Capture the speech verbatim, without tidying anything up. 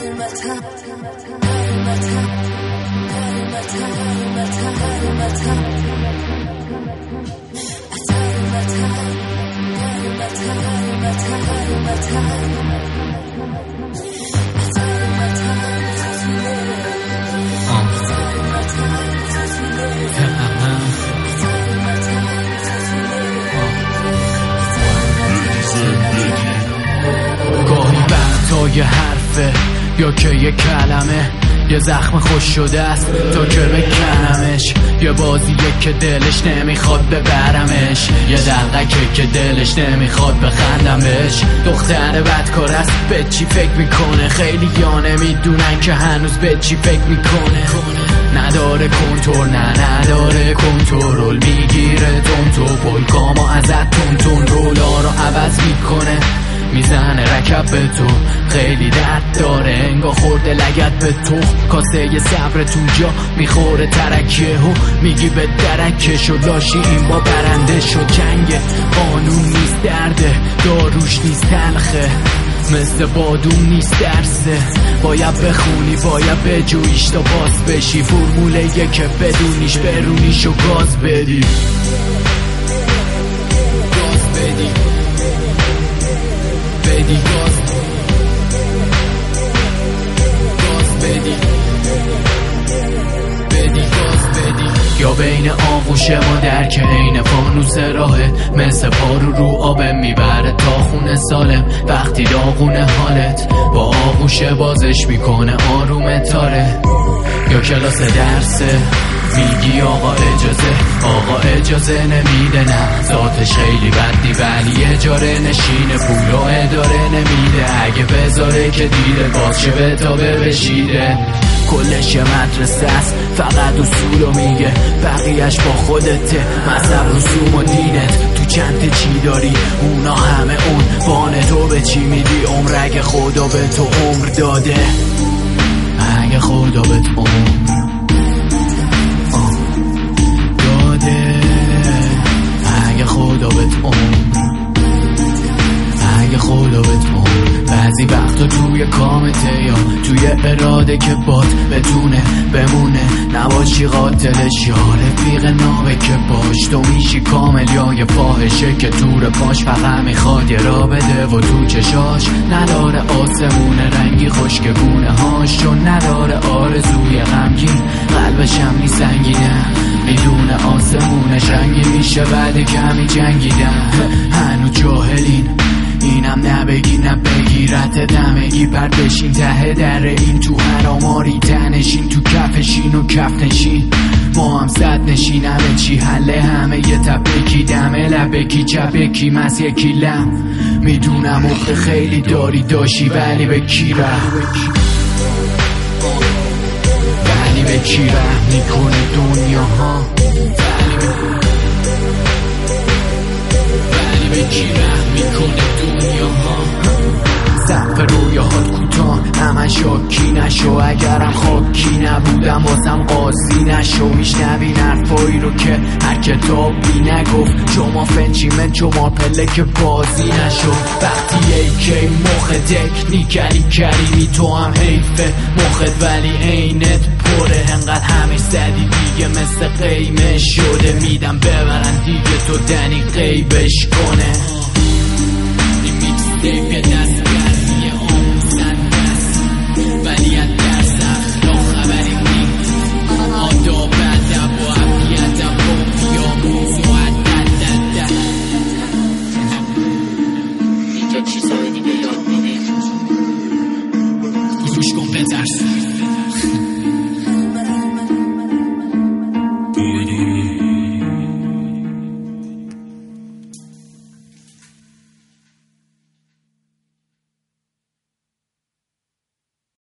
گاهی وقتا یه حرفه یا که یه کلمه یه زخم خوش شده است تا که بکنمش، یه بازیه که دلش نمیخواد ببرمش، یه دلقکه که دلش نمیخواد بخندمش. دختر بدکار است به چی فکر میکنه، خیلی یا نمیدونن که هنوز به چی فکر میکنه. نداره کنترل، نه نداره کنترل، میگیره تون تو پلکامو ازت تون تون رولا رو عوض میکنه، میزنه رکب به تو، خیلی درد داره انگا خورده لگت به تو. کاسه یه صبرتون جا میخوره ترکه و میگی به درکش و لاشی این با برنده شد. جنگ قانون نیست درده، داروش نیست تلخه، مثل بادون نیست درسه، باید بخونی باید بجویش تا باز بشی، فرموله یه که بدونیش برونیش و گاز بدی گاز بدی بدی گاز گاز بدی بدی گاز بدی. یا بین آغوش ما در که عین فانوس راهه، مثل پارو رو آبه میبره تا خونه سالم. وقتی داغونه حالت با آغوش بازش میکنه آروم تاره، یا کلاس درسه میگی آقا اجازه، آقا اجازه نمیده، نه ذاتش خیلی بدی ولی اجاره نشینه، پول و اداره نمیده، اگه بذاره که دیده باز چه به تابه بشیده. کلش مدرسه است فقط اصولو میگه، بقیهش با خودته، مذهب رسوم و دینت تو چند چی داری، اونا همه اون بانه تو به چی میدی. عمر اگه خدا به تو عمر داده، اگه خدا به تو عمر داده، اگه خدا به تو عمر اگه خدا به تو عمر. بعضی وقتا توی کامته یا توی اراده که باد بتونه بمونه، نباشی قاتلش یا رفیق نابه که باش تو میشی کامل، یا یه فاحشه که تور پاش فقط میخواد یه را بده و تو چشاش نداره آسمون رنگی خشکگونه هاش، چون نداره آرزوی غمگین قلبش هم نی سنگینه، میدونه آسمونش رنگی میشه بعد کمی جنگیدن. هنو جاهلین اینم نبگی نبگی رد دمگی، پرد بشین ته در این تو هراماری تنشین، تو کفشین و کف نشین، ما هم صد نشین، همه چی حله همه یه تپکی دمه لبکی چپکی مس یکی لم. میدونم اخت خیلی داری داشی ولی به کی رحم، ولی به کی رحم میکنه دنیا ها، ولی به کی رحم میکنه دنیا ها. سقف رویاهات کوتاه همه شاکی نشو، اگرم خاکی نبودم واسم قاضی نشو. میشنوین حرفایی رو که هر کتابی نگفت، شما فنچیمن شما پله که بازی نشو. وقتی ایکی مخ تکنیکلی کریمی تو هم حیفه مخت ولی عینت پره، انقدر همش زدی دیگه مثل قیمه شده، میدم ببرن دیگه تو دنی غیبش کنه. این میکس تیپ یه دست